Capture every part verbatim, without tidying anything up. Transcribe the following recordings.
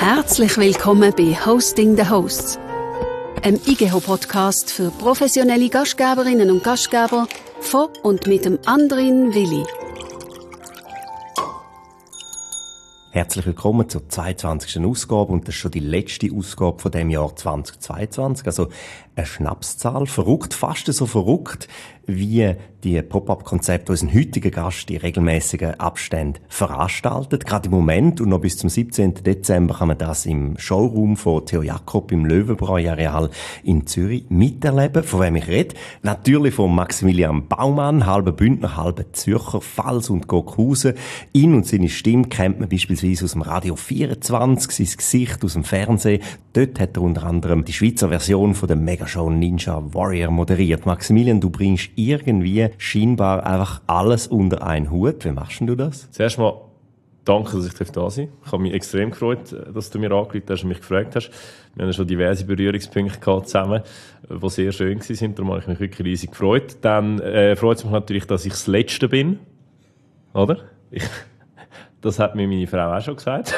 Herzlich willkommen bei Hosting the Hosts, einem I G E H-Podcast für professionelle Gastgeberinnen und Gastgeber von und mit dem Andrin Willi. Herzlich willkommen zur zweiundzwanzigsten Ausgabe und das ist schon die letzte Ausgabe von dem Jahr zweitausendzweiundzwanzig. Also eine Schnapszahl, verrückt, fast so verrückt wie die Pop-up-Konzepte, die unseren heutigen Gast in regelmäßigen Abständen veranstaltet. Gerade im Moment und noch bis zum siebzehnten Dezember kann man das im Showroom von Theo Jakob im Löwenbräu-Areal in Zürich miterleben. Von wem ich rede? Natürlich von Maximilian Baumann, halber Bündner, halber Zürcher, Pfalz und Gockhausen. Ihn und seine Stimme kennt man beispielsweise aus dem Radio vierundzwanzig, sein Gesicht aus dem Fernsehen. Dort hat er unter anderem die Schweizer Version von der Megashow Ninja Warrior moderiert. Maximilian, du bringst irgendwie scheinbar einfach alles unter einen Hut. Wie machst du das? Zuerst mal danke, dass ich da sein darf. Ich habe mich extrem gefreut, dass du mir angerufen hast und mich gefragt hast. Wir haben schon diverse Berührungspunkte gehabt zusammen, die sehr schön waren. Darum habe ich mich wirklich riesig gefreut. Dann äh, freut es mich natürlich, dass ich das Letzte bin. Oder? Ich Das hat mir meine Frau auch schon gesagt.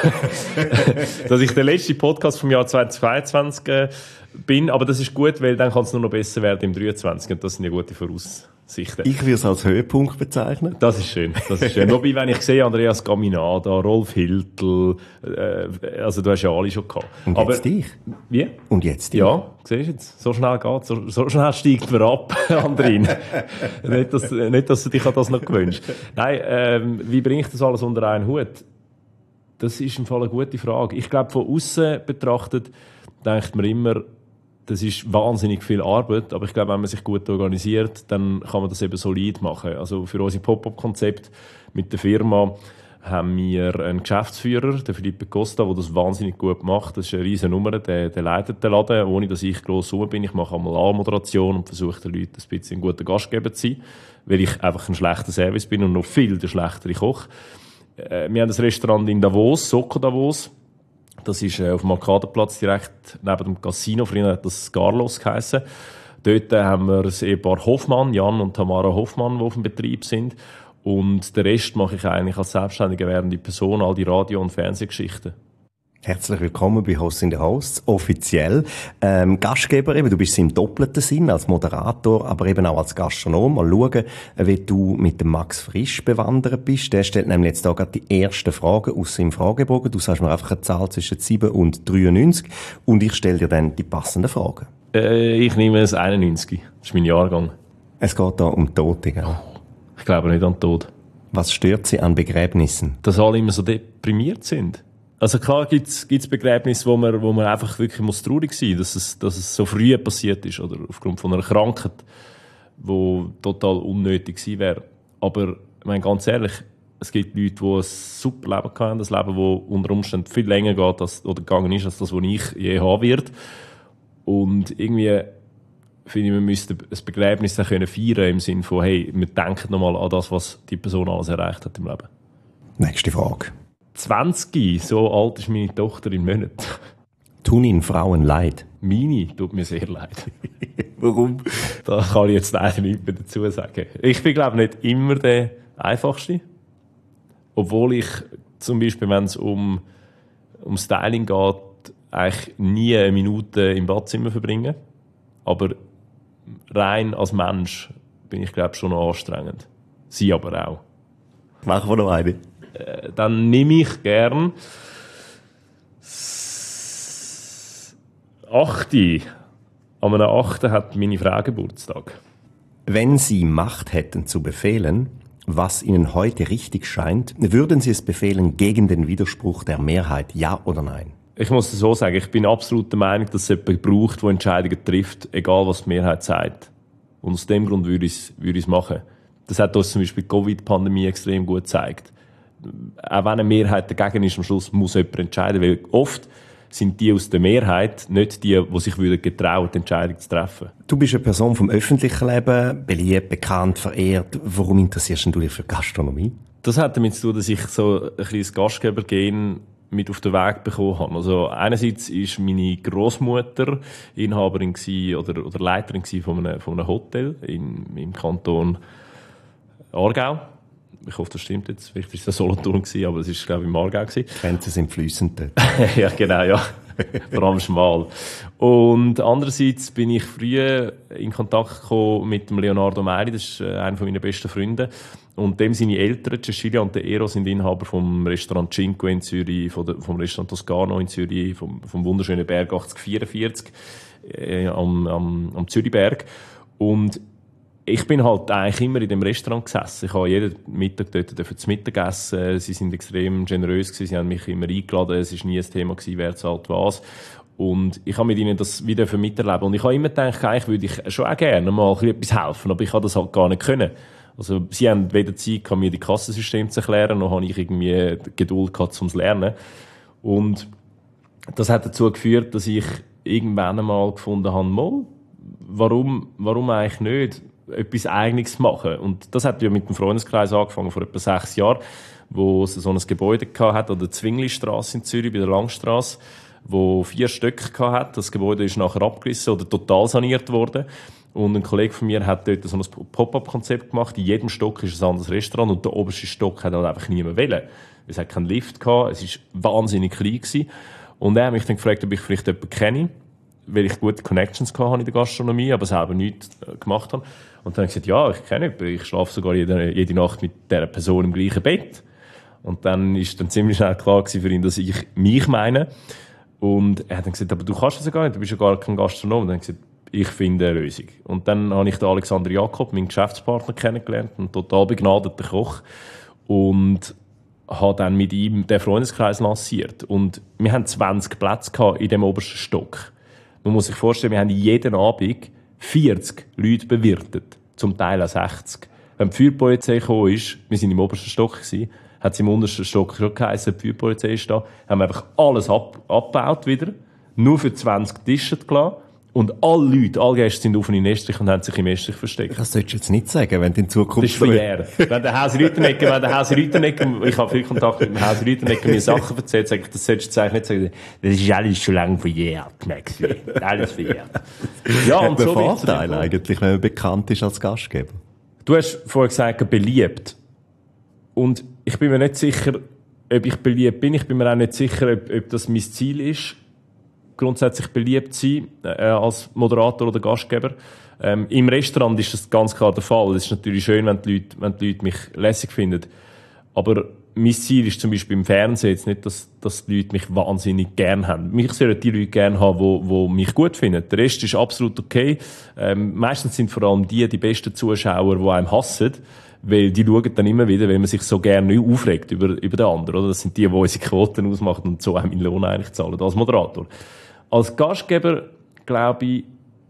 Dass ich der letzte Podcast vom Jahr zweitausendzweiundzwanzig äh, bin. Aber das ist gut, weil dann kann es nur noch besser werden im dreiundzwanzig. Und das sind ja gute Voraussichten. Ich würde es als Höhepunkt bezeichnen. Das ist schön. Das ist schön. Wobei, wenn ich sehe, Andreas Gaminada, Rolf Hiltl, äh, also du hast ja alle schon gehabt. Und Aber, jetzt dich. Wie? Und jetzt dich. Ja, siehst du jetzt. So schnell geht's. So, so schnell steigt man ab, Andrin. nicht, dass, nicht, dass du dich an das noch gewünscht. Nein, ähm, wie bringe ich das alles unter einen Hut? Das ist im Fall eine gute Frage. Ich glaube, von außen betrachtet, denkt man immer, das ist wahnsinnig viel Arbeit, aber ich glaube, wenn man sich gut organisiert, dann kann man das eben solid machen. Also für unser Pop-up-Konzept mit der Firma haben wir einen Geschäftsführer, den Felipe Costa, der das wahnsinnig gut macht. Das ist eine riesen Nummer, der, der leitet den Laden, ohne dass ich gross rum bin. Ich mache einmal A-Moderation und versuche den Leuten ein bisschen ein guter Gastgeber zu sein, weil ich einfach ein schlechter Service bin und noch viel der schlechtere Koch. Äh, wir haben das Restaurant in Davos, Soko Davos. Das ist äh, auf dem Arkadenplatz direkt neben dem Casino. Früher hat das Carlos geheissen. Dort äh, haben wir das Ehepaar Hoffmann, Jan und Tamara Hoffmann, die auf dem Betrieb sind. Und den Rest mache ich eigentlich als selbstständige werdende Person, all die Radio- und Fernsehgeschichten. Herzlich willkommen bei Hosting the Hosts, offiziell. Ähm, Gastgeber eben, du bist im doppelten Sinn, als Moderator, aber eben auch als Gastronom. Mal schauen, wie du mit dem Max Frisch bewandert bist. Der stellt nämlich jetzt da gerade die ersten Fragen aus seinem Fragebogen. Du sagst mir einfach eine Zahl zwischen sieben und dreiundneunzig und ich stelle dir dann die passenden Fragen. Äh, ich nehme das einundneunzig. Das ist mein Jahrgang. Es geht da um Tote, gell? Ich glaube nicht an den Tod. Was stört Sie an Begräbnissen? Dass alle immer so deprimiert sind. Also klar gibt's gibt's Begräbnisse, wo man wo man einfach wirklich muss traurig sein muss, dass es dass es so früh passiert ist oder aufgrund von einer Krankheit, wo total unnötig gewesen wäre. Aber ich meine ganz ehrlich, es gibt Leute, die ein super Leben hatten, das Leben, das unter Umständen viel länger geht als, oder gegangen ist als das, was ich je haben werde. Und irgendwie finde ich, wir müssten ein Begräbnis dann können feiern im Sinne von, hey, wir denken nochmal an das, was die Person alles erreicht hat im Leben. Nächste Frage. zwanzig, so alt ist meine Tochter in Monaten. Tun Ihnen Frauen leid? Meine tut mir sehr leid. Warum? Da kann ich jetzt leider nichts mehr dazu sagen. Ich bin, glaube ich, nicht immer der Einfachste. Obwohl ich zum Beispiel, wenn es um, um Styling geht, eigentlich nie eine Minute im Badzimmer verbringe. Aber rein als Mensch bin ich, glaube ich, schon noch anstrengend. Sie aber auch. Machen wir noch eine. Äh, dann nehme ich gern achte. An einem achten hat meine Frau Geburtstag. Wenn Sie Macht hätten zu befehlen, was Ihnen heute richtig scheint, würden Sie es befehlen gegen den Widerspruch der Mehrheit, ja oder nein? Ich muss das so sagen, ich bin absolut der Meinung, dass es jemanden braucht, der Entscheidungen trifft, egal was die Mehrheit sagt. Und aus dem Grund würde ich es, würde ich es machen. Das hat uns zum Beispiel die Covid-Pandemie extrem gut gezeigt. Auch wenn eine Mehrheit dagegen ist, am Schluss muss jemand entscheiden, weil oft sind die aus der Mehrheit nicht die, die sich getrauen, die Entscheidung zu treffen. Du bist eine Person vom öffentlichen Leben, beliebt, bekannt, verehrt. Warum interessierst du dich für Gastronomie? Das hat damit zu tun, dass ich so ein kleines Gastgebergehen mit auf den Weg bekommen habe. Also einerseits ist meine Großmutter Inhaberin gewesen, oder, oder Leiterin gewesen von einem, von einem Hotel in, im Kanton Aargau, ich hoffe, das stimmt jetzt. Vielleicht war es ein Solothurn gewesen, aber es war, glaube ich, im Aargau gewesen. Die Grenzen sind fließend dort. Ja, genau, ja. Vor allem schmal. Und andererseits bin ich früher in Kontakt gekommen mit dem Leonardo Meiri, das ist äh, einer meiner besten Freunde. Und dem seine Eltern, Cecilia und der Ero, sind Inhaber vom Restaurant Cinque in Zürich, vom, vom Restaurant Toscano in Zürich, vom, vom wunderschönen Berg achtzig vierundvierzig äh, am, am, am Zürichberg. Und ich bin halt eigentlich immer in dem Restaurant gesessen. Ich habe jeden Mittag dort zu Mittag essen. Sie sind extrem generös gewesen. Sie haben mich immer eingeladen. Es war nie ein Thema gewesen, wer zahlt was. Und ich habe mit ihnen das wieder miterleben. Und ich habe immer gedacht, eigentlich würde ich schon auch gerne mal etwas helfen. Aber ich habe das halt gar nicht können. Also, sie haben weder Zeit gehabt, mir die Kassensysteme zu erklären, noch habe ich irgendwie Geduld gehabt, um zu lernen. Und das hat dazu geführt, dass ich irgendwann einmal gefunden habe, mal, warum, warum eigentlich nicht etwas Eigenes machen? Und das hat ja mit dem Freundeskreis angefangen, vor etwa sechs Jahren, wo es so ein Gebäude gehabt hat, an der Zwinglistrasse in Zürich, bei der Langstrasse, wo vier Stöcke gehabt hat. Das Gebäude ist nachher abgerissen oder total saniert worden. Und ein Kollege von mir hat dort so ein Pop-up-Konzept gemacht. In jedem Stock ist ein anderes Restaurant und der oberste Stock hat halt einfach niemand wollen. Es hat keinen Lift gehabt, es war wahnsinnig klein gewesen. Und er hat mich dann gefragt, ob ich vielleicht jemanden kenne, weil ich gute Connections hatte in der Gastronomie, aber selber nichts gemacht habe. Und dann habe ich gesagt, ja, ich kenne jemanden, ich schlafe sogar jede, jede Nacht mit dieser Person im gleichen Bett. Und dann ist dann ziemlich schnell klar gewesen für ihn, dass ich mich meine. Und er hat dann gesagt, aber du kannst das ja gar nicht, du bist ja gar kein Gastronom. Und dann habe ich gesagt, ich finde eine Lösung. Und dann habe ich den Alexander Jakob, meinen Geschäftspartner, kennengelernt, einen total begnadeten Koch. Und habe dann mit ihm den Freundeskreis lanciert. Und wir haben zwanzig Plätze gehabt in dem obersten Stock. Man muss sich vorstellen, wir haben jeden Abend vierzig Leute bewirtet. Zum Teil auch sechzig. Wenn die Feuerpolizei gekommen ist, wir sind im obersten Stock gewesen, hat es im untersten Stock schon geheißen, die Feuerpolizei ist da, haben wir einfach alles ab, abgebaut wieder, nur für zwanzig Tische gelassen. Und alle Leute, alle Gäste sind auf einen Estrich und haben sich im Estrich versteckt. Das solltest du jetzt nicht sagen, wenn du in Zukunft... Das ist verjährt. Wenn der Hausi Rüttenegger, wenn der Hausi Rüttenegger, ich habe viel Kontakt mit dem Hausi Rüttenegger, mir Sachen erzählt, sage ich, das solltest du eigentlich nicht sagen. Das ist alles schon lange verjährt, Maxi. Alles verjährt. Ja, und so Vorteil eigentlich, wenn man bekannt ist als Gastgeber. Du hast vorher gesagt, beliebt. Und ich bin mir nicht sicher, ob ich beliebt bin. Ich bin mir auch nicht sicher, ob, ob das mein Ziel ist, grundsätzlich beliebt sein, äh, als Moderator oder Gastgeber. Ähm, im Restaurant ist das ganz klar der Fall. Es ist natürlich schön, wenn die Leute, wenn die Leute mich lässig finden. Aber mein Ziel ist zum Beispiel im Fernsehen jetzt nicht, dass, dass die Leute mich wahnsinnig gern haben. Mich sollen die Leute gern haben, die, die mich gut finden. Der Rest ist absolut okay. Ähm, meistens sind vor allem die, die besten Zuschauer, die einem hassen, weil die schauen dann immer wieder, wenn man sich so gerne aufregt über, über den anderen. Oder? Das sind die, die unsere Quoten ausmachen und so einen Lohn eigentlich zahlen, als Moderator. Als Gastgeber glaube ich,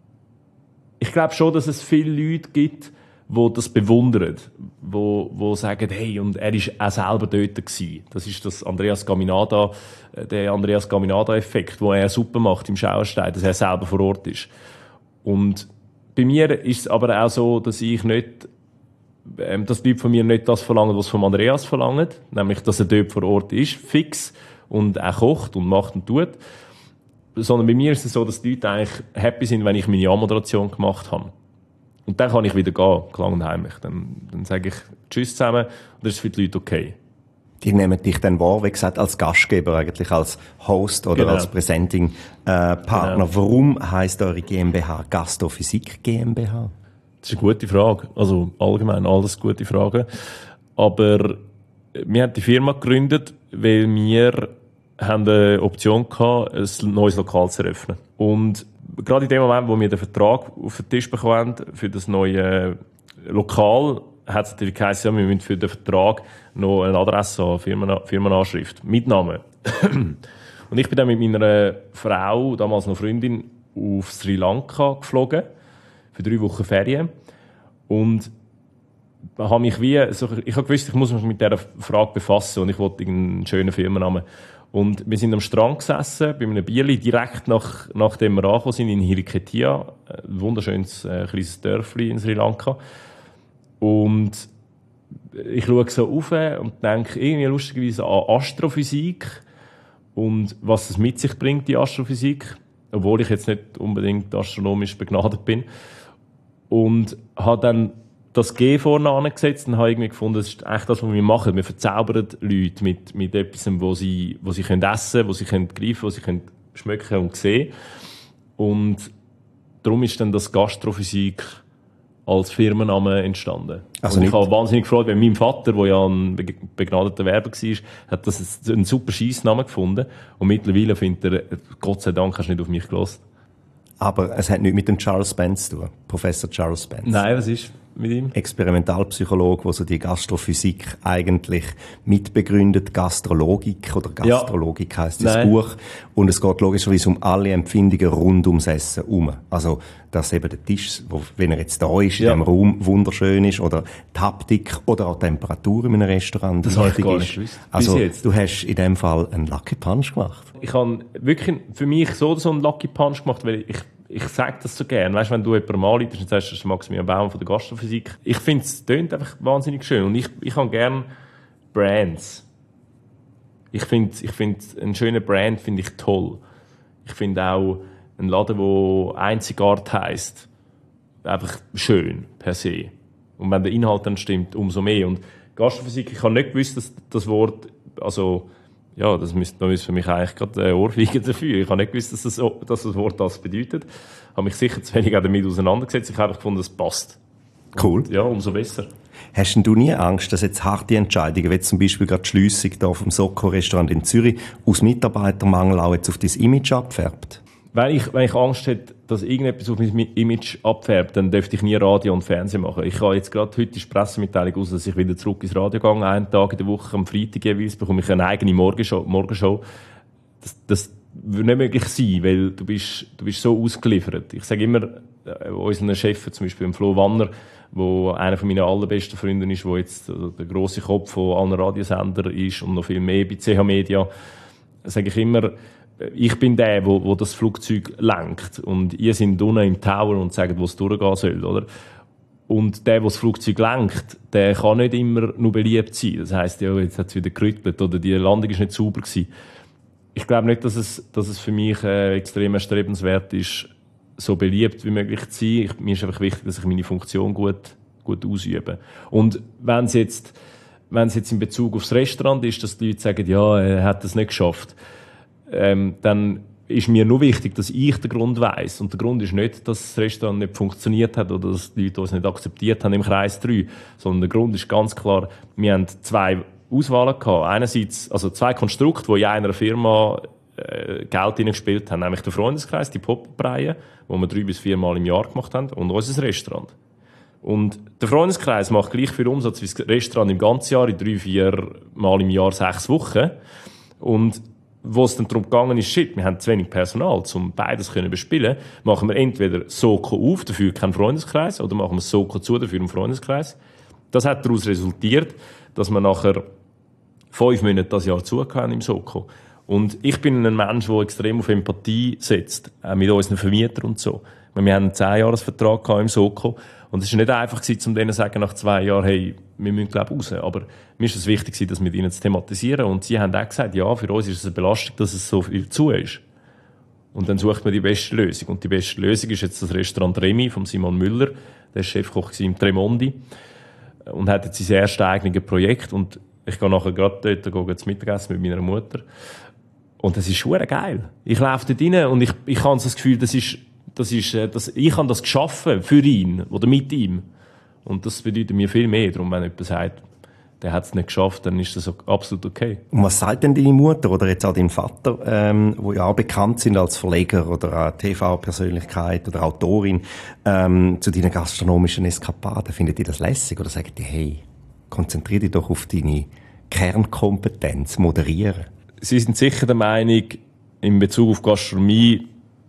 ich glaube schon, dass es viele Leute gibt, die das bewundern, die, die sagen, hey, und er ist auch selber dort gewesen. Das ist das Andreas Gaminada, der Andreas Gaminada-Effekt, wo er super macht im Schauerstein, dass er selber vor Ort ist. Und bei mir ist es aber auch so, dass ich nicht, ähm, dass die Leute von mir nicht das verlangen, was von Andreas verlangen, nämlich, dass er dort vor Ort ist, fix, und auch kocht und macht und tut. Sondern bei mir ist es so, dass die Leute eigentlich happy sind, wenn ich meine Anmoderation gemacht habe. Und dann kann ich wieder gehen, klang und heimlich. Dann, dann sage ich Tschüss zusammen und das ist für die Leute okay. Die nehmen dich dann wahr, wie gesagt, als Gastgeber, eigentlich als Host oder genau. als Presenting-Partner. Genau. Warum heisst eure GmbH Gastrophysik GmbH? Das ist eine gute Frage. Also allgemein alles gute Fragen. Aber wir haben die Firma gegründet, weil wir haben eine Option gehabt, ein neues Lokal zu eröffnen. Und gerade in dem Moment, wo wir den Vertrag auf den Tisch bekommen für das neue Lokal, hat es natürlich geheißen, ja, wir müssen für den Vertrag noch eine Adresse haben, Firmen, Firmenanschrift, mit Namen. Und ich bin dann mit meiner Frau, damals noch Freundin, auf Sri Lanka geflogen, für drei Wochen Ferien. Und habe mich wie, so, ich habe gewusst, ich muss mich mit dieser Frage befassen und ich wollte einen schönen Firmennamen. Und wir sind am Strand gesessen, bei einem Bierli, direkt nach, nachdem wir angekommen sind, in Hiriketia, ein wunderschönes äh, kleines Dörfli in Sri Lanka. Und ich schaue so rauf und denke irgendwie lustigerweise an Astrophysik und was es mit sich bringt, die Astrophysik, obwohl ich jetzt nicht unbedingt astronomisch begnadet bin. Und habe dann das G vorne angesetzt und habe irgendwie gefunden, das ist eigentlich das, was wir machen. Wir verzaubern Leute mit, mit etwas, wo sie, wo sie können essen, wo sie können greifen, wo sie können schmecken und sehen. Und darum ist dann das Gastrophysik als Firmenname entstanden. Also und ich habe wahnsinnig gefreut, weil mein Vater, der ja ein begnadeter Werber war, hat das einen super Scheissnamen gefunden. Und mittlerweile findet er, Gott sei Dank, hast du nicht auf mich gehört. Aber es hat nichts mit dem Charles Spence zu tun, Professor Charles Spence. Nein, was ist mit ihm? Experimentalpsychologe, der so die Gastrophysik eigentlich mitbegründet. Gastrologik oder Gastrologik ja. heisst das Nein. Buch. Und es geht logischerweise um alle Empfindungen rund ums Essen herum. Also, dass eben der Tisch, wo, wenn er jetzt da ist, ja. in dem Raum wunderschön ist, oder die Haptik oder auch die Temperatur in einem Restaurant. Das habe ich gar nicht gewusst. Also, du hast in dem Fall einen Lucky Punch gemacht. Ich habe wirklich für mich so, so einen Lucky Punch gemacht, weil ich Ich sage das so gerne. Weißt, wenn du jemandem anleitest und sagst, das ist Maximilian Baum von der Gastrophysik. Ich finde, es tönt einfach wahnsinnig schön. Und ich, ich habe gerne Brands. Ich finde, ich finde, einen schönen Brand finde ich toll. Ich finde auch einen Laden, der Einzigart heisst, einfach schön, per se. Und wenn der Inhalt dann stimmt, umso mehr. Und Gastrophysik, ich habe nicht gewusst, dass das Wort, also, ja, das müsste, da müsste für mich eigentlich gerade eine Ohrfeige dafür. Ich habe nicht gewusst, dass das, dass das Wort das bedeutet. Ich habe mich sicher zu wenig auch damit auseinandergesetzt. Ich habe einfach gefunden, es passt. Cool. Und, ja, umso besser. Hast denn du nie Angst, dass jetzt harte Entscheidungen, wie zum Beispiel gerade die Schliessung hier vom Soko-Restaurant in Zürich, aus Mitarbeitermangel auch jetzt auf dein Image abfärbt? Wenn ich, wenn ich Angst hätte, dass irgendetwas auf mein Image abfärbt, dann dürfte ich nie Radio und Fernsehen machen. Ich habe jetzt gerade heute die Pressemitteilung aus, dass ich wieder zurück ins Radio gehe. Einen Tag in der Woche, am Freitag jeweils, bekomme ich eine eigene Morgenshow. Morgenshow. Das, das würde nicht möglich sein, weil du bist, du bist so ausgeliefert. Ich sage immer, äh, unseren Chef, zum Beispiel Flo Wanner, wo einer von meinen allerbesten Freunden ist, der jetzt also der grosse Kopf von allen Radiosendern ist und noch viel mehr bei C H Media, sage ich immer, ich bin der, wo, wo das Flugzeug lenkt. Und ihr seid unten im Tower und sagt, wo es durchgehen soll, oder? Und der, der das Flugzeug lenkt, der kann nicht immer nur beliebt sein. Das heisst, ja, jetzt hat es wieder gerüttelt oder die Landung ist nicht sauber gewesen. Ich glaube nicht, dass es, dass es für mich äh, extrem erstrebenswert ist, so beliebt wie möglich zu sein. Ich, mir ist einfach wichtig, dass ich meine Funktion gut, gut ausübe. Und wenn es jetzt, wenn es jetzt in Bezug aufs Restaurant ist, dass die Leute sagen, ja, er hat es nicht geschafft, Ähm, dann ist mir nur wichtig, dass ich den Grund weiss. Und der Grund ist nicht, dass das Restaurant nicht funktioniert hat oder dass die Leute uns nicht akzeptiert haben im Kreis drei, sondern der Grund ist ganz klar, wir haben zwei Auswahlen gehabt. Einerseits, also zwei Konstrukte, die in einer Firma äh, Geld hineingespielt haben, nämlich der Freundeskreis, die Popbreie, die wir drei bis vier Mal im Jahr gemacht haben, und unser Restaurant. Und der Freundeskreis macht gleich viel Umsatz wie das Restaurant im ganzen Jahr, in drei, vier Mal im Jahr, sechs Wochen. Und wo es dann darum gegangen ist, shit, wir haben zu wenig Personal, um beides zu bespielen, machen wir entweder Soko auf, dafür keinen Freundeskreis, oder machen wir Soko zu, dafür einen Freundeskreis. Das hat daraus resultiert, dass wir nachher fünf Monate das Jahr zugehören im Soko. Und ich bin ein Mensch, der extrem auf Empathie setzt, auch mit unseren Vermietern und so. Wir haben einen zehn-Jahres-Vertrag im Soko. Und es war nicht einfach, um denen zu sagen, nach zwei Jahren, hey, wir müssen, glaube ich, raus. Aber mir ist es wichtig, das mit ihnen zu thematisieren. Und sie haben auch gesagt, ja, für uns ist es eine Belastung, dass es so viel zu ist. Und dann sucht man die beste Lösung. Und die beste Lösung ist jetzt das Restaurant Remi von Simon Müller. Der war Chefkoch im Tremondi. Und hat jetzt sein erstes eigenes Projekt. Und ich gehe nachher gerade dort zum Mittagessen mit meiner Mutter. Und das ist schon geil. Ich laufe dort rein und ich, ich habe das Gefühl, das ist, das ist, das, ich habe das geschaffen für ihn oder mit ihm. Und das bedeutet mir viel mehr. Darum, wenn jemand sagt, der hat es nicht geschafft, dann ist das absolut okay. Und was sagt denn deine Mutter oder jetzt auch dein Vater, ähm, wo ja auch bekannt sind als Verleger oder T V-Persönlichkeit oder Autorin, ähm, zu deinen gastronomischen Eskapaden? Findet ihr das lässig oder sagt ihr, hey, konzentriere dich doch auf deine Kernkompetenz, moderieren? Sie sind sicher der Meinung, in Bezug auf Gastronomie,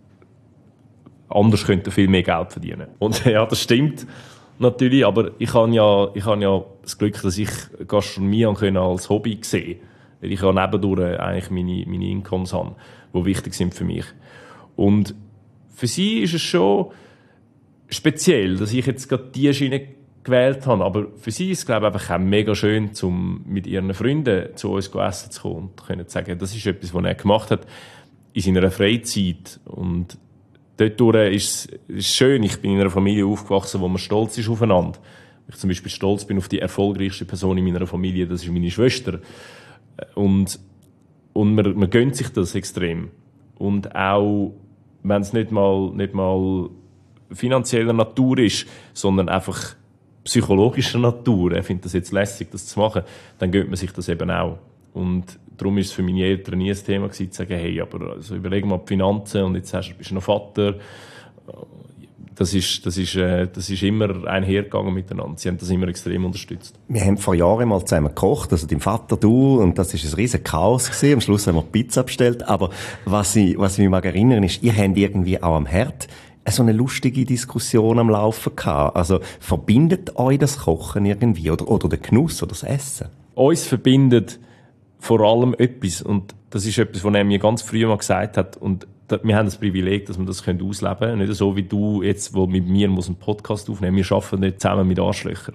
anders könnte viel mehr Geld verdienen. Und ja, das stimmt natürlich, aber ich habe ja, ich habe ja das Glück, dass ich Gastronomie als Hobby sehen kann. Weil ich ja nebendurch eigentlich meine, meine Incomes habe, die wichtig sind für mich. Und für sie ist es schon speziell, dass ich jetzt gerade diese Schiene gewählt habe. Aber für sie ist es, glaube ich, einfach auch mega schön, um mit ihren Freunden zu uns essen zu kommen und können sagen, das ist etwas, was er gemacht hat in seiner Freizeit. Und dort ist es schön. Ich bin in einer Familie aufgewachsen, wo man stolz ist aufeinander, ich zum Beispiel stolz bin auf die erfolgreichste Person in meiner Familie, das ist meine Schwester. Und, und man, man gönnt sich das extrem. Und auch, wenn es nicht mal, nicht mal finanzieller Natur ist, sondern einfach psychologischer Natur, ich finde das jetzt lässig, das zu machen, dann gönnt man sich das eben auch. Und darum ist es für meine Eltern nie ein Thema gewesen, zu sagen, hey, aber also überleg mal die Finanzen und jetzt hast, bist du noch Vater. Das ist, das ist, äh, das ist immer einhergegangen miteinander. Sie haben das immer extrem unterstützt. Wir haben vor Jahren mal zusammen gekocht, also dein Vater, du, und das ist ein riesen Chaos gewesen. Am Schluss haben wir Pizza bestellt. Aber was ich, was ich mich mag erinnern ist, ihr habt irgendwie auch am Herd so eine lustige Diskussion am Laufen gehabt. Also verbindet euch das Kochen irgendwie oder, oder der Genuss oder das Essen? Uns verbindet vor allem etwas. Und das ist etwas, was er mir ganz früh mal gesagt hat. Und wir haben das Privileg, dass wir das ausleben können. Nicht so wie du jetzt, wo mit mir muss einen Podcast aufnehmen. Wir arbeiten nicht zusammen mit Arschlöchern.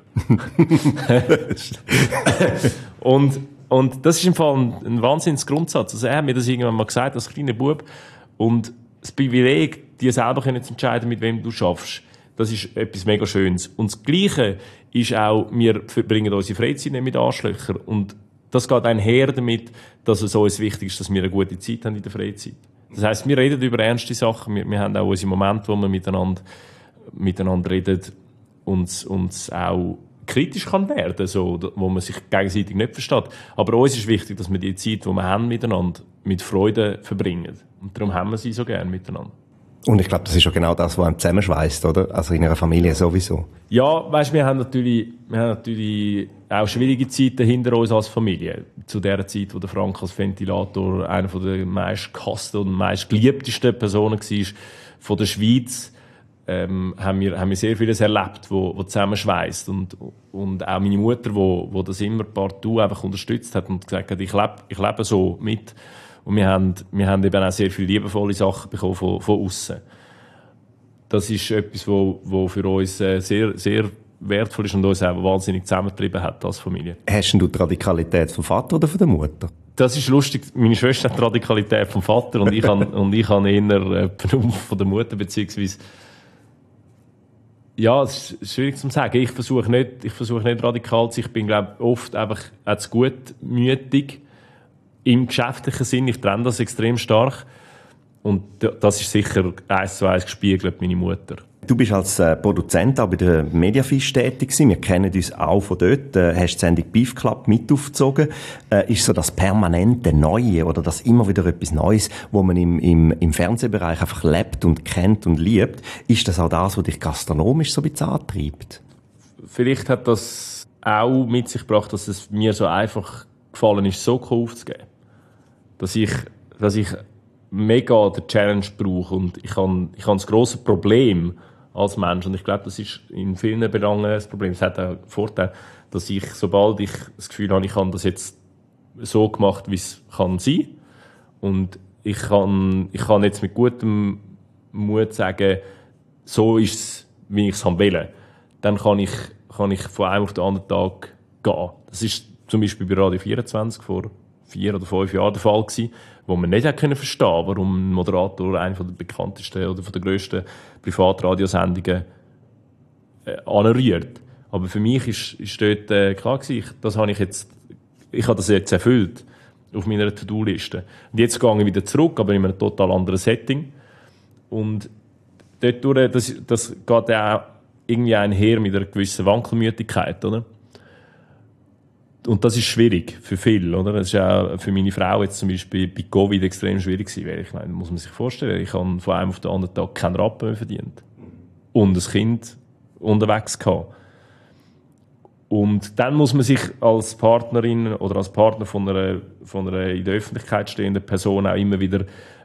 und, und das ist im Fall ein, ein Wahnsinnsgrundsatz. Also er hat mir das irgendwann mal gesagt, als kleiner Bub. Und das Privileg, dir selber zu entscheiden, mit wem du schaffst, das ist etwas mega Schönes. Und das Gleiche ist auch, wir verbringen unsere Freizeit nicht mit Arschlöchern. Und das geht einher damit, dass es uns wichtig ist, dass wir eine gute Zeit haben in der Freizeit. Das heisst, wir reden über ernste Sachen. Wir, wir haben auch unsere Momente, wo wir miteinander, miteinander reden und uns auch kritisch kann werden, so, wo man sich gegenseitig nicht versteht. Aber uns ist wichtig, dass wir die Zeit, die wir haben miteinander, mit Freude verbringen. Und darum haben wir sie so gerne miteinander. Und ich glaube, das ist ja genau das, was einem zusammenschweißt, oder? Also in einer Familie sowieso. Ja, weißt, wir haben natürlich, wir haben natürlich auch schwierige Zeiten hinter uns als Familie. Zu der Zeit, wo der Frank als Ventilator einer der meist gehassten und meist geliebtesten Personen war von der Schweiz, ähm, haben wir, haben wir sehr vieles erlebt, wo, wo zusammenschweißt. Und, und auch meine Mutter, wo, wo das immer partout einfach unterstützt hat und gesagt hat, ich lebe, ich lebe so mit. Und wir haben, wir haben eben auch sehr viele liebevolle Sachen bekommen von, von außen. Das ist etwas, wo, wo für uns sehr, sehr wertvoll ist und uns auch wahnsinnig zusammengetrieben hat als Familie. Hast du die Radikalität vom Vater oder von der Mutter? Das ist lustig. Meine Schwester hat die Radikalität vom Vater und ich habe, und ich habe eher äh, von der Mutter, beziehungsweise ja, es ist schwierig zu sagen. Ich versuche nicht, ich versuche nicht radikal zu sein. Ich bin, glaube ich, oft einfach zu gutmütig. Im geschäftlichen Sinn, ich trenne das extrem stark. Und das ist sicher eins zu eins gespiegelt, meine Mutter. Du bist als äh, Produzent auch bei der Mediafisch tätig gewesen. Wir kennen uns auch von dort. Äh, hast die Sendung Beef Club mit aufgezogen. Äh, ist so das permanente Neue oder das immer wieder etwas Neues, wo man im, im, im Fernsehbereich einfach lebt und kennt und liebt. Ist das auch das, was dich gastronomisch so ein bisschen antreibt? Vielleicht hat das auch mit sich gebracht, dass es mir so einfach gefallen ist, so aufzugeben. Dass ich, dass ich mega den Challenge brauche und ich habe, ich habe das grosse Problem als Mensch und ich glaube, das ist in vielen Belangen das Problem. Es hat auch den Vorteil, dass ich, sobald ich das Gefühl habe, ich habe das jetzt so gemacht, wie es kann sein und ich kann, ich kann jetzt mit gutem Mut sagen, so ist es, wie ich es will, dann kann ich, kann ich von einem auf den anderen Tag gehen. Das ist zum Beispiel bei Radio vierundzwanzig vor vier oder fünf Jahren der Fall gewesen, wo man nicht verstehen konnte, warum ein Moderator einer der bekanntesten oder von der grössten Privatradiosendungen äh, anrührt. Aber für mich ist, ist dort äh, klar gewesen, ich, das habe ich jetzt, ich habe das jetzt erfüllt auf meiner To-Do-Liste. Und jetzt gehe ich wieder zurück, aber in einem total anderen Setting. Und dort durch, das, das geht auch irgendwie einher mit einer gewissen Wankelmütigkeit, oder? Und das ist schwierig für viele, oder? Das ist auch für meine Frau jetzt zum Beispiel bei Covid extrem schwierig gewesen, weil ich meine, muss man sich vorstellen, ich habe von einem auf den anderen Tag keinen Rappen mehr verdient. Und ein Kind unterwegs gehabt. Und dann muss man sich als Partnerin oder als Partner von einer, von einer in der Öffentlichkeit stehenden Person auch immer wieder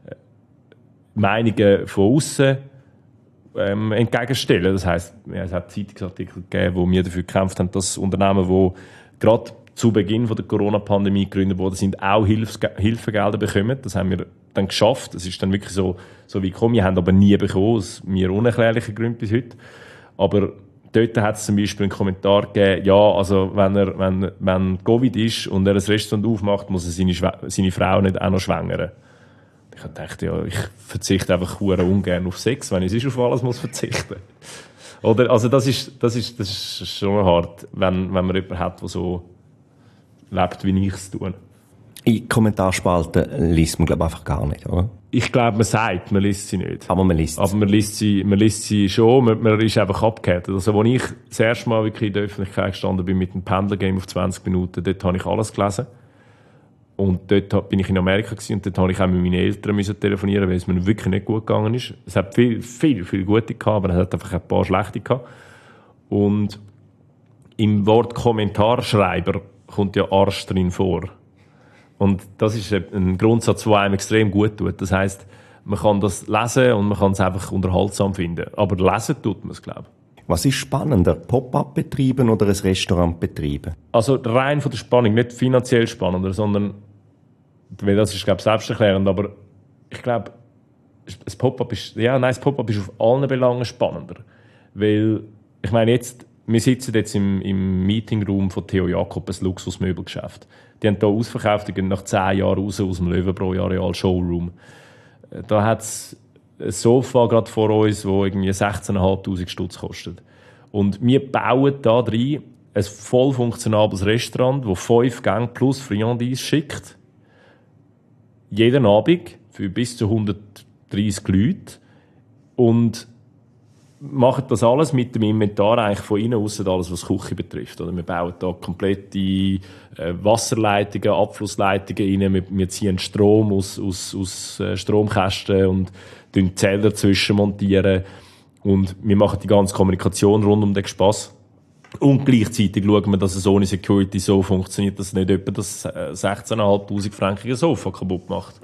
Meinungen von außen ähm, entgegenstellen. Das heisst, ja, es hat Zeitungsartikel gegeben, wo wir dafür gekämpft haben, dass Unternehmen, die gerade zu Beginn von der Corona-Pandemie gegründet worden sind, auch Hilfs- Hilfegelder bekommen. Das haben wir dann geschafft. Das ist dann wirklich so, so wie gekommen. Wir haben aber nie bekommen, aus mir unerklärlichen Gründen bis heute. Aber dort hat es zum Beispiel einen Kommentar gegeben, ja, also wenn er, wenn, wenn Covid ist und er ein Restaurant aufmacht, muss er seine, Schw- seine Frau nicht auch noch schwängern. Ich dachte, ja, ich verzichte einfach hure ungern auf Sex, wenn ich sonst auf alles muss verzichten. Oder, also das ist, das ist, das ist schon hart, wenn, wenn man jemanden hat, der so lebt, wie ich es tue. In Kommentarspalten liest man, glaube ich, einfach gar nicht, oder? Ich glaube, man sagt, man liest sie nicht. Aber man liest sie. Aber man liest sie, man liest sie schon, man, man ist einfach abgehärtet. Also, als ich das erste Mal wirklich in der Öffentlichkeit gestanden bin mit einem Pendler-Game auf zwanzig Minuten, dort habe ich alles gelesen. Und dort bin ich in Amerika gewesen, und dort habe ich auch mit meinen Eltern müssen telefonieren, weil es mir wirklich nicht gut gegangen ist. Es hat viel, viel, viel gute gehabt, aber es hat einfach ein paar schlechte gehabt. Und im Wort Kommentarschreiber kommt ja Arsch drin vor. Und das ist ein Grundsatz, der einem extrem gut tut. Das heisst, man kann das lesen und man kann es einfach unterhaltsam finden. Aber lesen tut man es, glaube ich. Was ist spannender, Pop-up betreiben oder ein Restaurant betreiben? Also rein von der Spannung, nicht finanziell spannender, sondern, weil das ist, glaube ich, selbsterklärend, aber ich glaube, das Pop-up ist, ja, nein, das Pop-up ist auf allen Belangen spannender. Weil, ich meine jetzt, wir sitzen jetzt im, im Meetingroom von Theo Jakob, ein Luxusmöbelgeschäft. Die haben hier ausverkauft, die gehen nach zehn Jahren raus aus dem Löwenbräu-Areal Showroom. Da hat es ein Sofa gerade vor uns, das irgendwie sechzehntausendfünfhundert Stutz kostet. Und wir bauen da drin ein voll funktionables Restaurant, das fünf Gänge plus Friandise schickt. Jeden Abend für bis zu hundertdreissig Leute. Und machen das alles mit dem Inventar eigentlich von innen aus, alles, was die Küche betrifft. Oder wir bauen da komplette äh, Wasserleitungen, Abflussleitungen rein. Wir, wir ziehen Strom aus, aus, aus äh, Stromkästen und montieren Zähler dazwischen montieren. Und wir machen die ganze Kommunikation rund um den Spass. Und gleichzeitig schauen wir, dass es ohne Security so funktioniert, dass nicht jemand das äh, sechzehntausendfünfhundert frankige Sofa kaputt macht.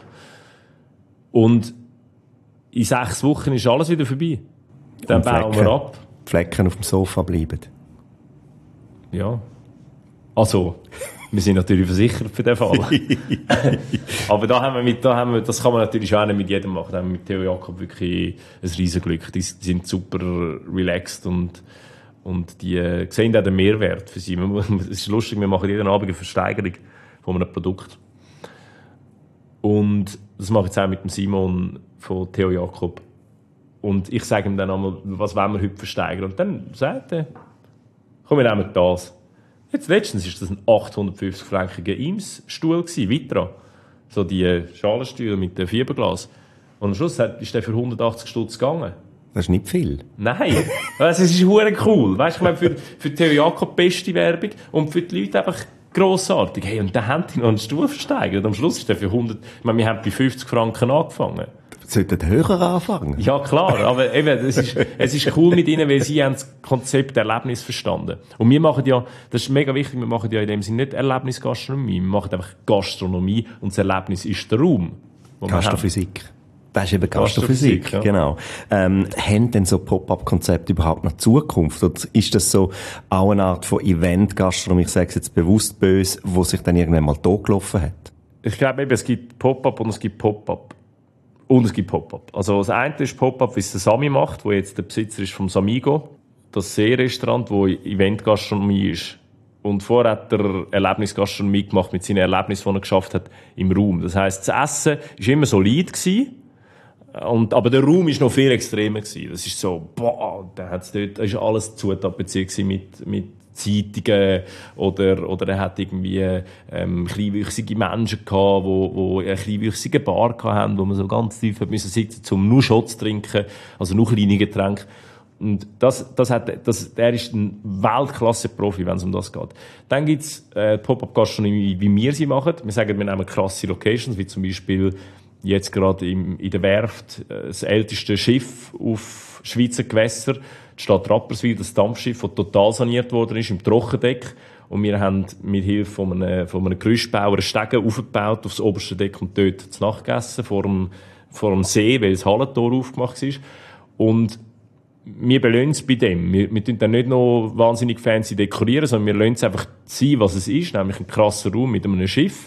Und in sechs Wochen ist alles wieder vorbei. Dann bauen wir ab. Flecken auf dem Sofa bleiben. Ja. Also, wir sind natürlich versichert für den Fall. Aber da haben wir mit, da haben wir, das kann man natürlich auch nicht mit jedem machen. Da haben wir mit Theo Jakob wirklich ein riesen Glück. Die sind super relaxed und, und die äh, sehen auch den Mehrwert für sie. Es ist lustig, wir machen jeden Abend eine Versteigerung von einem Produkt. Und das mache ich jetzt auch mit dem Simon von Theo Jakob. Und ich sage ihm dann einmal, was wollen wir heute versteigern? Und dann sagt er, komm, wir nehmen das. Jetzt letztens war das ein achthundertfünfzig frankiger Eames-Stuhl, Vitra. So die Schalenstühle mit dem Fiberglas. Und am Schluss ist der für hundertachtzig Stutz gegangen. Das ist nicht viel. Nein, es ist verdammt cool. Weißt, ich meine, für, für Theo Jakob beste Werbung und für die Leute einfach grossartig. Hey, und dann haben die noch einen Stuhl versteigert. Am Schluss ist der für hundert, ich meine, wir haben bei fünfzig Franken angefangen. Sollten höher anfangen? Ja, klar, aber eben, es ist, es ist cool mit ihnen, weil sie haben das Konzept Erlebnis verstanden. Und wir machen ja, das ist mega wichtig, wir machen ja in dem Sinne nicht Erlebnisgastronomie, wir machen einfach Gastronomie und das Erlebnis ist der Raum. Gastrophysik. Das ist eben Gastrophysik, Gastrophysik, ja. Genau. Ähm, haben denn so Pop-up-Konzepte überhaupt noch Zukunft? Oder ist das so auch eine Art von Event-Gastronomie, ich sage es jetzt bewusst böse, wo sich dann irgendwann mal totgelaufen hat? Ich glaube eben, es gibt Pop-up und es gibt Pop-up. Und es gibt Pop-up. Also das eine ist Pop-up, wie es der Sami macht, wo jetzt der Besitzer ist vom Samigo. Das Seerestaurant, wo Event-Gastronomie ist. Und vorher hat er Erlebnisgastronomie gemacht mit seinen Erlebnissen, die er geschafft hat im Raum. Das heisst, das Essen war immer solid gewesen. Und, aber der Raum war noch viel extremer gewesen. Das ist so, boah, da hat's dort, da ist alles zutapeziert mit, mit Zeitungen, oder, oder er hat irgendwie, ähm, kleinwüchsige Menschen gehabt, wo, wo eine kleinwüchsige Bar hatten, wo man so ganz tief müssen sitzen, um nur Shots zu trinken, also nur kleine Getränke. Und das, das hat, das, der ist ein Weltklasse-Profi, wenn es um das geht. Dann gibt's, äh, Pop-up-Gastronomie, wie wir sie machen. Wir sagen, wir nehmen krasse Locations, wie zum Beispiel jetzt gerade im, in der Werft, äh, das älteste Schiff auf Schweizer Gewässer, die Stadt Rapperswil, das Dampfschiff, das total saniert worden ist, im Trockendeck. Und wir haben mit Hilfe von einem, von einem Gerüstbauer einen Stegen aufgebaut aufs oberste Deck und dort zu Nacht gegessen, vor dem, vor dem See, weil das Hallentor aufgemacht ist. Und wir belohnen es bei dem. Wir, wir tun dann nicht noch wahnsinnig fancy dekorieren, sondern wir lassen es einfach sein, was es ist, nämlich ein krasser Raum mit einem Schiff.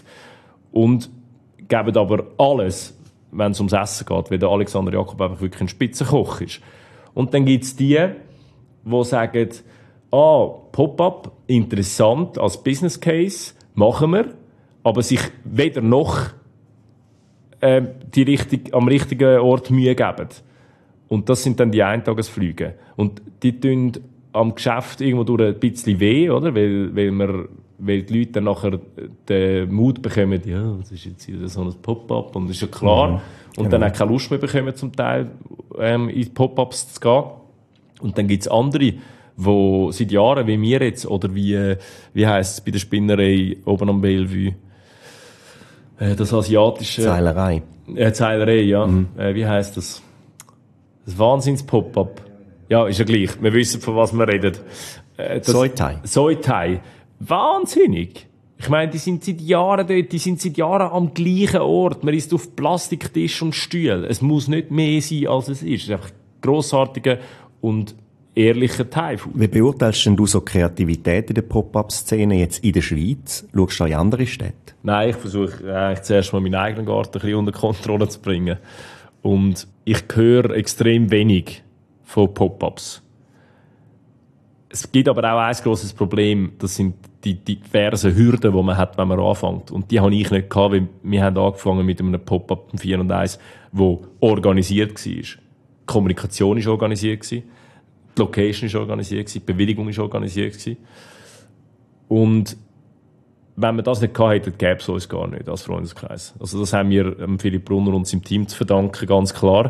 Und geben aber alles, wenn es ums Essen geht, weil der Alexander Jakob einfach wirklich ein Spitzenkoch ist. Und dann gibt es die, die sagen, ah, Pop-up, interessant als Business Case, machen wir, aber sich weder noch äh, die richtig, am richtigen Ort Mühe geben. Und das sind dann die Eintagesflüge. Und die tun am Geschäft irgendwo durch ein bisschen weh, oder? Weil, weil, wir, weil die Leute dann nachher den Mut bekommen, ja, das ist jetzt wieder so ein Pop-up, und das ist ja klar. Mhm. Und genau. Dann auch keine Lust mehr bekommen, zum Teil ähm, in Pop-ups zu gehen. Und dann gibt's andere, die seit Jahren, wie wir jetzt, oder wie, wie heisst es bei der Spinnerei oben am Bellevue, äh, das asiatische... Zeilerei. Äh, Zeilerei, ja. Mhm. Äh, wie heisst das? Das Wahnsinns-Pop-up. Ja, ist ja gleich. Wir wissen, von was wir reden. Äh, Soitai. Soitai. Wahnsinnig. Ich meine, die sind seit Jahren dort, die sind seit Jahren am gleichen Ort. Man ist auf Plastiktisch und Stühlen. Es muss nicht mehr sein, als es ist. Es ist einfach grossartiger und ehrlicher Thai-Food. Wie beurteilst denn du so Kreativität in der Pop-up-Szene jetzt in der Schweiz? Schaust du in andere Städte? Nein, ich versuche eigentlich zuerst mal meinen eigenen Garten ein bisschen unter Kontrolle zu bringen. Und ich höre extrem wenig von Pop-ups. Es gibt aber auch ein grosses Problem, das sind die, die diversen Hürden, die man hat, wenn man anfängt. Und die habe ich nicht gehabt, weil wir haben angefangen mit einem Pop-up im vier und eins, der organisiert war. Die Kommunikation war organisiert, die Location war organisiert, die Bewilligung war organisiert. Und wenn wir das nicht gehabt hätten, gäbe es uns gar nicht als Freundeskreis. Also das haben wir Philipp Brunner und seinem Team zu verdanken, ganz klar.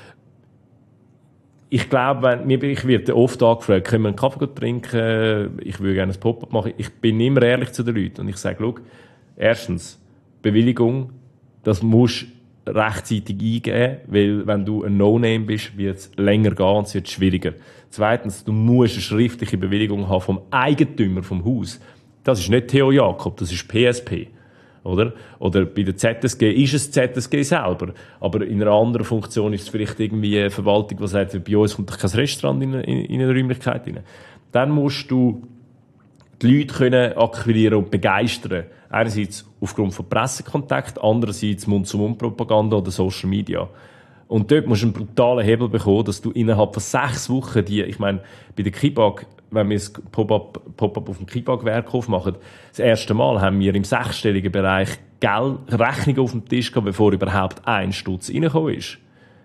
Ich glaube, wenn, ich werde oft angefragt, können wir einen Kaffee trinken, ich würde gerne ein Pop-up machen. Ich bin immer ehrlich zu den Leuten und ich sage, schau, erstens, Bewilligung, das musst du rechtzeitig eingeben, weil wenn du ein No-Name bist, wird es länger gehen und es wird schwieriger. Zweitens, du musst eine schriftliche Bewilligung haben vom Eigentümer vom Haus. Das ist nicht Theo Jakob, das ist P S P. Oder? Oder bei der Z S G ist es Z S G selber. Aber in einer anderen Funktion ist es vielleicht irgendwie eine Verwaltung, die sagt, bei uns kommt doch kein Restaurant in, in, in eine Räumlichkeit rein. Dann musst du die Leute können akquirieren und begeistern. Einerseits aufgrund von Pressekontakt, andererseits Mund-zu-Mund-Propaganda oder Social Media. Und dort musst du einen brutalen Hebel bekommen, dass du innerhalb von sechs Wochen die, ich meine, bei der Kibak, wenn wir das Pop-up, Pop-up auf dem Kibak-Werkhof machen, das erste Mal haben wir im sechsstelligen Bereich Geld, Rechnungen auf dem Tisch gehabt, bevor überhaupt ein Stutz reingekommen ist.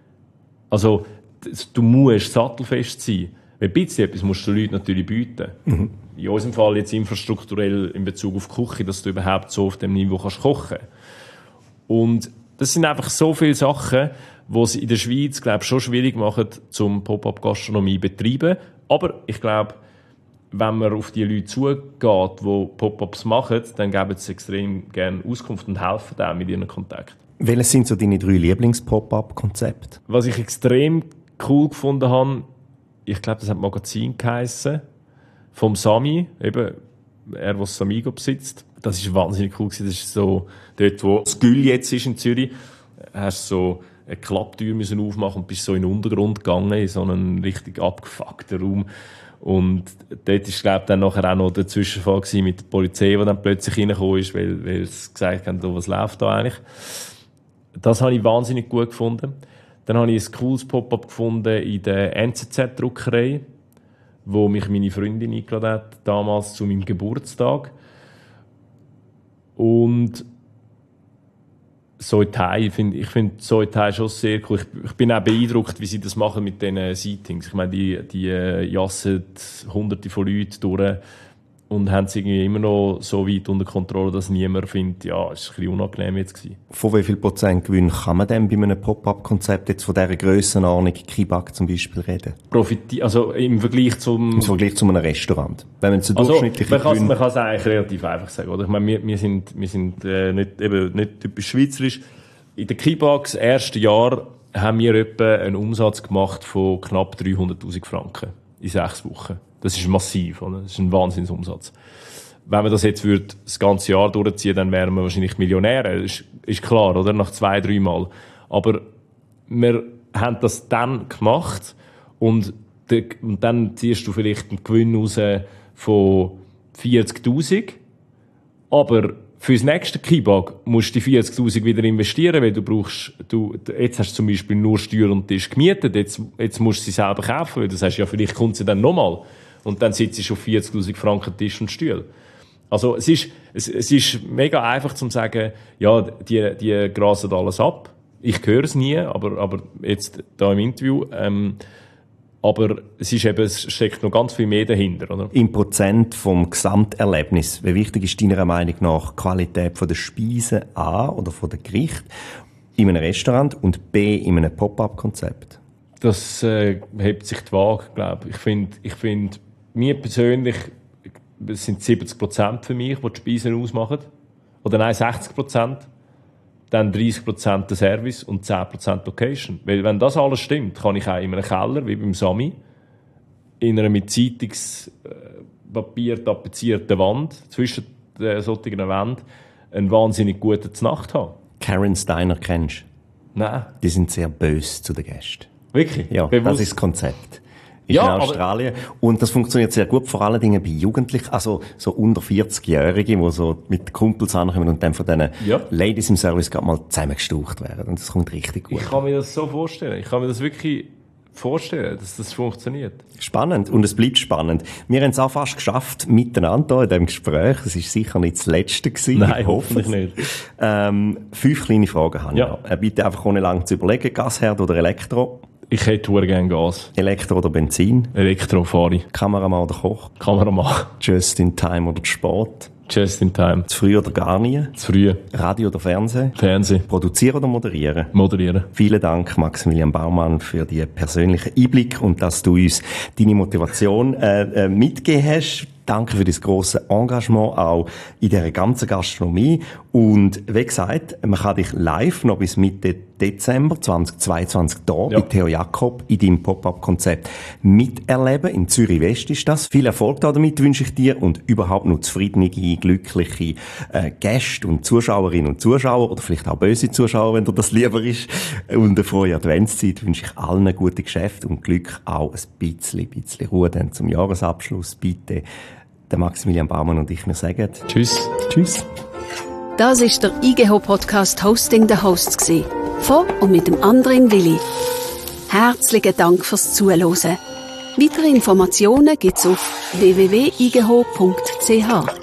Also, du musst sattelfest sein. Weil ein bisschen etwas musst du den Leuten natürlich bieten. Mhm. In unserem Fall jetzt infrastrukturell in Bezug auf die Küche, dass du überhaupt so auf dem Niveau kannst kochen. Und das sind einfach so viele Sachen, die es in der Schweiz, glaube ich, schon schwierig machen, zum Pop-up-Gastronomie zu betreiben. Aber ich glaube, wenn man auf die Leute zugeht, die Pop-ups machen, dann geben sie extrem gerne Auskunft und helfen auch mit ihren Kontakten. Welches sind so deine drei Lieblings-Pop-up-Konzepte? Was ich extrem cool gefunden habe, ich glaube, das hat Magazin geheissen, vom Sami, eben, er, der das Samigo besitzt. Das war wahnsinnig cool gewesen. Das ist so, dort, wo das Gül jetzt ist in Zürich, hast du so eine Klapptür müssen aufmachen und bist so in den Untergrund gegangen, in so einen richtig abgefuckten Raum. Und dort ist, glaube ich, dann nachher auch noch der Zwischenfall gewesen mit der Polizei, die dann plötzlich reingekommen ist, weil, weil sie gesagt haben, was läuft da eigentlich. Das habe ich wahnsinnig gut gefunden. Dann habe ich ein cooles Pop-up gefunden in der N Z Z-Druckerei, wo mich meine Freundin eingeladen hat, damals zu meinem Geburtstag. Und Soitai, ich finde ich find Soitai schon sehr cool. Ich, ich bin auch beeindruckt, wie sie das machen mit diesen Seatings. Ich meine, die, die jassen hunderte von Leuten durch und haben es irgendwie immer noch so weit unter Kontrolle, dass niemand findet, ja, es war ein bisschen unangenehm jetzt gewesen. Von wie viel Prozent Gewinn kann man denn bei einem Pop-up-Konzept jetzt von dieser Grössenordnung, Kibak zum Beispiel, reden? Profiti- also im Vergleich zum... Im Vergleich zu einem Restaurant. Wenn man so also, durchschnittliche man kann Gewinn... man kann es eigentlich relativ einfach sagen, oder? Ich meine, wir, wir sind, wir sind äh, nicht, eben nicht typisch schweizerisch. In der Kibak, das erste Jahr, haben wir etwa einen Umsatz gemacht von knapp dreihunderttausend Franken in sechs Wochen. Das ist massiv, oder? Das ist ein Wahnsinnsumsatz. Wenn wir das jetzt würde, das ganze Jahr durchziehen, dann wären wir wahrscheinlich Millionäre. Das ist, ist klar, oder? Nach zwei, drei Mal. Aber wir haben das dann gemacht und, de, und dann ziehst du vielleicht einen Gewinn raus von vierzigtausend. Aber fürs nächste Kibak musst du die vierzigtausend wieder investieren, weil du brauchst, du, jetzt hast du zum Beispiel nur Stühle und Tisch gemietet, jetzt, jetzt musst du sie selber kaufen, weil das heißt ja, vielleicht kommt sie dann nochmal. Und dann sitzt du auf vierzigtausend Franken Tisch und Stuhl. Also, es ist, es, es ist mega einfach zu sagen, ja, die, die grasen alles ab. Ich höre es nie, aber, aber jetzt da im Interview. Ähm, aber es ist eben, es steckt noch ganz viel mehr dahinter, oder? Im Prozent vom Gesamterlebnis, wie wichtig ist deiner Meinung nach die Qualität von der Speisen A oder von der Gericht in einem Restaurant und B in einem Pop-up-Konzept? Das äh, hebt sich die Waage, glaube ich. Ich finde, ich find, mir persönlich, es sind siebzig Prozent für mich, die die Speisen ausmachen. Oder nein, sechzig Prozent. Dann dreißig Prozent der Service und zehn Prozent Location. Weil wenn das alles stimmt, kann ich auch in einem Keller, wie beim Sami, in einer mit Zeitungspapier tapezierten Wand, zwischen den solchen Wänden, eine wahnsinnig gute Nacht haben. Karen's Diner kennst du? Nein. Die sind sehr böse zu den Gästen. Wirklich? Ja, Bewusst. Das ist das Konzept. Ist Ja, in Australien. Und das funktioniert sehr gut, vor allen Dingen bei Jugendlichen, also so unter vierzig-Jährigen, die so mit Kumpels ankommen und dann von diesen Ja. Ladies im Service gerade mal zusammengestaucht werden. Und das kommt richtig gut. Ich kann mir das so vorstellen. Ich kann mir das wirklich vorstellen, dass das funktioniert. Spannend. Und es bleibt spannend. Wir haben es auch fast geschafft, miteinander in diesem Gespräch. Es war sicher nicht das letzte gewesen. Nein, ich hoffe hoffentlich es. nicht. Ähm, fünf kleine Fragen habe ich Ja. noch. Äh, Bitte einfach ohne lange zu überlegen. Gasherd oder Elektro? Ich hätte sehr gerne Gas. Elektro oder Benzin? Elektro fahre ich. Kameramann oder Koch? Kameramann. Just in Time oder Sport? Just in time. Zu früh oder gar nie? Zu früh. Radio oder Fernsehen? Fernsehen. Produzieren oder moderieren? Moderieren. Vielen Dank, Maximilian Baumann, für die persönlichen Einblick und dass du uns deine Motivation äh, äh, mitgegeben hast. Danke für das grosse Engagement auch in dieser ganzen Gastronomie. Und wie gesagt, man kann dich live noch bis Mitte Dezember zweitausendzweiundzwanzig hier Ja. bei Theo Jakob in deinem Pop-Up-Konzept miterleben. In Zürich West ist das. Viel Erfolg damit wünsche ich dir und überhaupt nur zufriedene, glückliche äh, Gäste und Zuschauerinnen und Zuschauer oder vielleicht auch böse Zuschauer, wenn dir das lieber ist. Und eine frohe Adventszeit wünsche ich allen ein gutes Geschäft und Glück, auch ein bisschen, bisschen Ruhe dann zum Jahresabschluss. Bitte, der Maximilian Baumann und ich, wir sagen Tschüss. Tschüss. Das ist der I G H-Podcast Hosting the Hosts gsi. Von und mit dem Andrin Willi. Herzlichen Dank fürs Zuhören. Weitere Informationen gibt's auf w w w punkt i g h punkt c h.